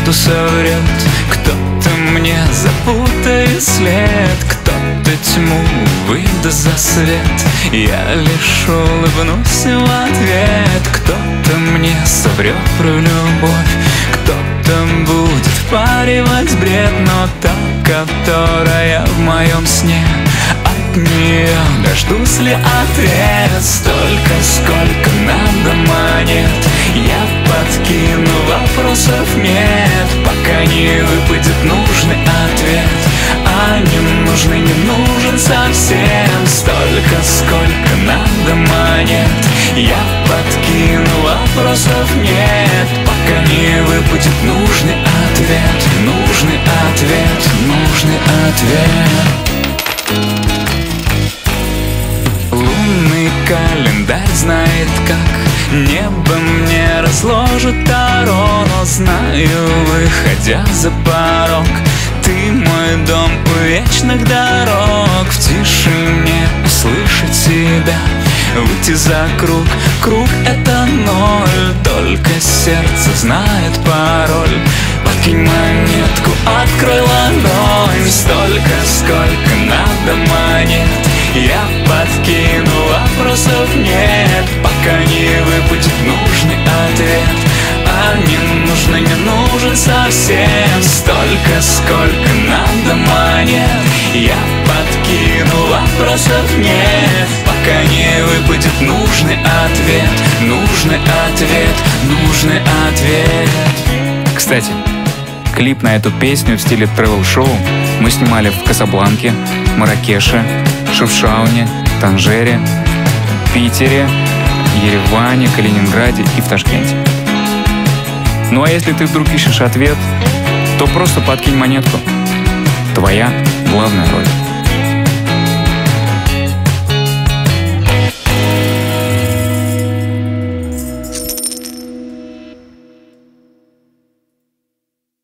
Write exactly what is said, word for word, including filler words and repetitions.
правду соврет, кто-то мне запутает след, кто-то тьму выдаст за свет. Я лишь улыбнусь в ответ, кто-то мне соврет про любовь, кто-то будет впаривать бред, но та, которая в моем сне, от нее дождусь ли ответ? Столько, сколько надо монет, я подкину, вопросов нет, пока не выпадет нужный ответ. А не нужный не нужен совсем. Столько, сколько надо монет, я подкину, вопросов нет, пока не выпадет нужный ответ. Нужный ответ, нужный ответ. Лунный календарь знает как, небо мне разложит таро, но знаю, выходя за порог, ты мой дом у вечных дорог. В тишине услышать себя, выйти за круг, круг это ноль, только сердце знает пароль. Подкинь монетку, открой ладонь, столько, сколько надо монет, я подкину, вопросов нет, пока не выпадет нужный ответ. А не нужный не нужен совсем. Столько, сколько надо монет, я подкину, вопросов нет, пока не выпадет нужный ответ. Нужный ответ, нужный ответ. Кстати, клип на эту песню в стиле тревел-шоу мы снимали в Касабланке, Марракеше, Шефчауне, Танжере, Питере, Ереване, Калининграде и в Ташкенте. Ну а если ты вдруг ищешь ответ, то просто подкинь монетку. Твоя главная роль.